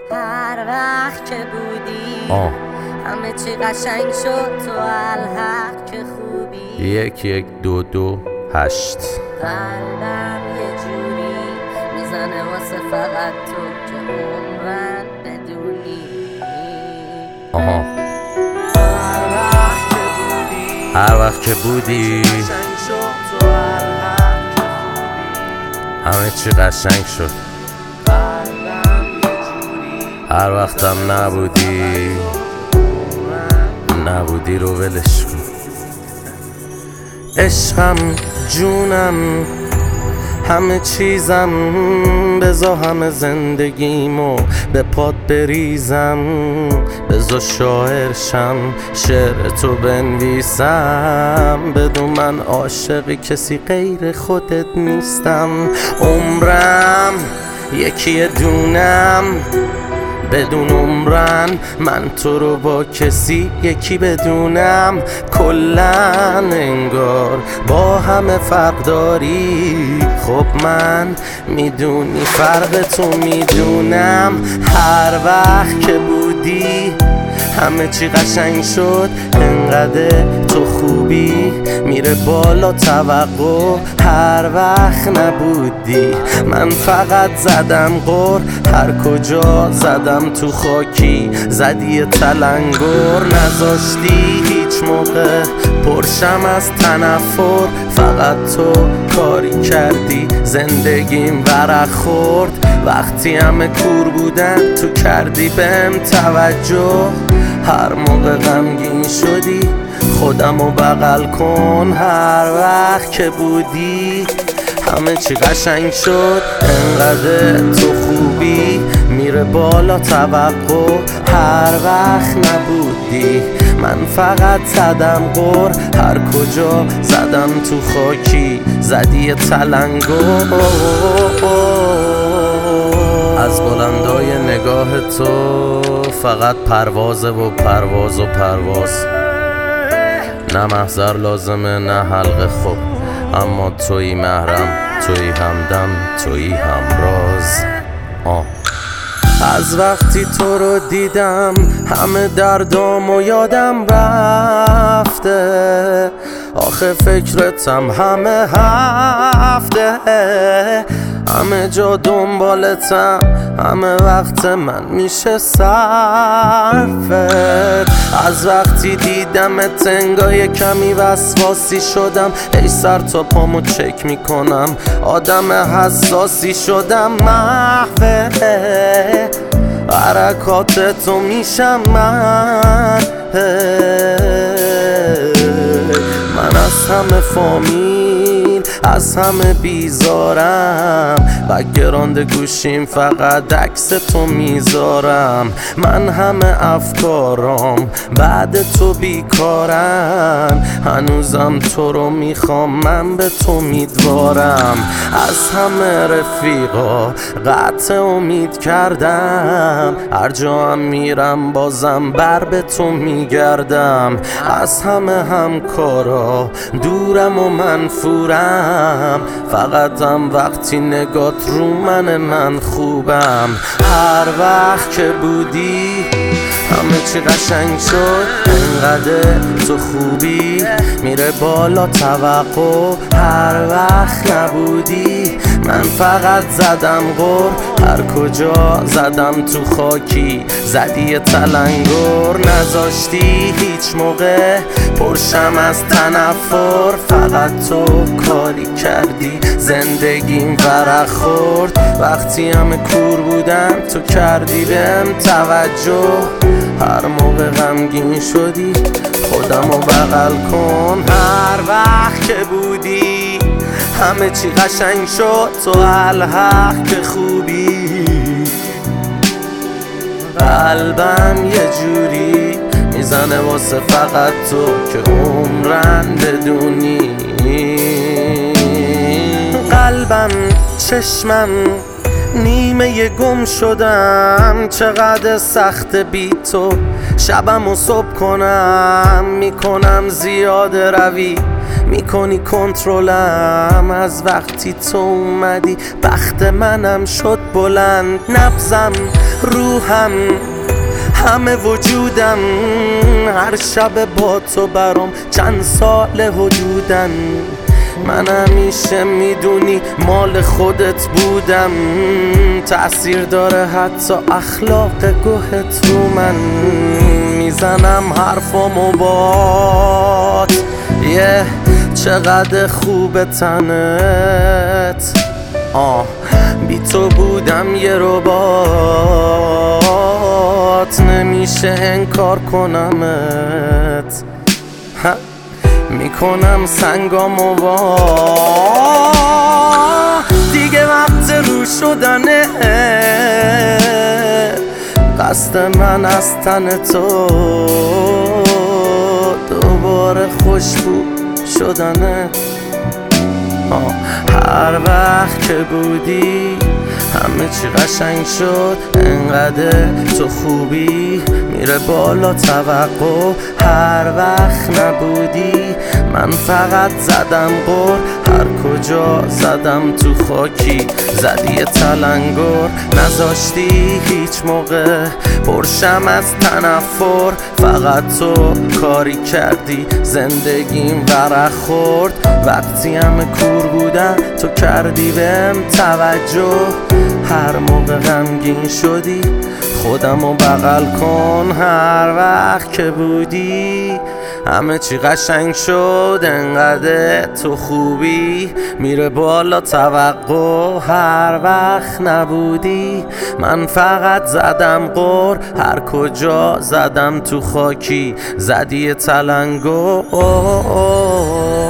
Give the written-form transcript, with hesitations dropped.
هر وقت که بودی همه چی قشنگ شد، تو الحق که خوبی. 1-1-2-2-8 قلبم یه جوری میزنه واسه فقط تو که عمرن بدونی. هر وقت که بودی همه چی قشنگ شد، هر وقتم نبودی رو ولش کن. عشقم جونم همه چیزم، بزا همه زندگیمو به پات بریزم، بزا شاعرشم شعر تو بنویسم، بدون من عاشق کسی غیر خودت نیستم. عمرم یکی دونم بدون عمرن، من تو رو با کسی یکی بدونم. کلن انگار با همه فرق داری، خب من میدونی فرق تو میدونم. هر وقت که بودی همه چی قشنگ شد، انقدر تو خوبی میره بالا توقع. هر وقت نبودی من فقط زدم غر، هر کجا زدم تو خاکی زدی تلنگر. نذاشتی هیچ موقع پرشم از تنفر، فقط تو کاری کردی زندگیم ورق خورد. وقتی همه کور بودن تو کردی بهم توجه، هر موقع غمگین شدی خودمو بغل کن. هر وقت که بودی همه چی قشنگ شد، انقدر تو خوبی میره بالا توقع. هر وقت نبودی من فقط زدم غر، هر کجا زدم تو خاکی زدی تلنگر. از بلندای نگاه تو فقط پروازه و پرواز و پرواز، نه محضر لازمه نه حلقه، خوب اما تویی محرم، تویی همدم، تویی همراز. از وقتی تو رو دیدم همه دردامو یادم رفته، آخه فکرتم همه هفته، همه جا دنبالتم، همه وقت من میشه صرفت. از وقتی دیدمت انگار کمی وسواسی شدم، ای سر تا پامو چک میکنم، آدم حساسی شدم. محوه حرکات تو میشم من از همه فامیل از همه بیزارم، بک‌گراند گوشیم فقط عکس تو میذارم. من همه افکارام بعد تو بیکارن، هنوزم تو رو میخوام، من به تو میدوارم. از همه رفیقا قطع امید کردم، هر جا هم میرم بازم بر به تو میگردم. از همه همکارا دورم و منفورم، فقط هم وقتی نگات رو من خوبم. هر وقت که بودی همه چی قشنگ شد، انقدر تو خوبی میره بالا توقع. هر وقت نبودی من فقط زدم غر، هر کجا زدم تو خاکی زدی تلنگر. نذاشتی هیچ موقع پرشم از تنفر، فقط تو کاری کردی زندگیم ورق خورد. وقتی همه کور بودن تو کردی بهم توجه، هر موقع غمگین شدی خودمو بغل کن. هر وقت که بودی همه چی قشنگ شد، تو الحق که خوبی. قلبم یه جوری میزنه واسه فقط تو که عمرن بدونی. قلبم چشمم نیمه گم شدم، چقدر سخت بی تو شبم و صبح کنم. میکنم زیاده روی میکنی کنترلم، از وقتی تو اومدی بخت منم شد بلند. نبزم روحم همه وجودم، هر شب با تو برام چند سال حدودن. من همیشه میدونی مال خودت بودم، تأثیر داره حتی اخلاق گوهت رو من. میزنم حرفامو بات چقدر خوب تنت، بی تو بودم یه ربات، نمیشه انکار کنمت، میکنم سنگامو دیگه وقت رو شدنه، قصد من از تن تو دوباره خوشبو شدنه. هر وقت که بودی همه چی قشنگ شد، انقدر تو خوبی میره بالا توقع. هر وقت نبودی من فقط زدم غر، هر کجا زدم تو خاکی زدی یه تلنگر. نذاشتی هیچ موقع پرشم از تنفر، فقط تو کاری کردی زندگیم ورق خورد. وقتی همه کور بودن تو کردی بهم توجه، هر موقع غمگین شدی خودمو بغل کن. هر وقت که بودی همه چی قشنگ شد، انقدر تو خوبی میره بالا توقع. هر وقت نبودی من فقط زدم غر، هر کجا زدم تو خاکی زدی تلنگر.